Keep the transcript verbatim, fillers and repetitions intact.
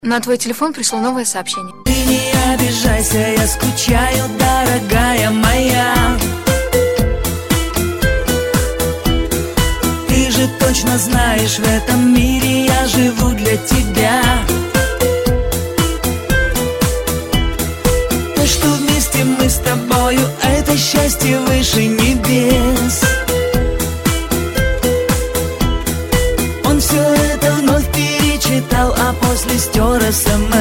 На твой телефон пришло новое сообщение. Ты не обижайся, я скучаю, дорогая моя. Ты же точно знаешь, в этом мире я живу для тебя. То, что вместе мы с тобою, это счастье выше небес. Он все это вновь перечитал, а после стер смс.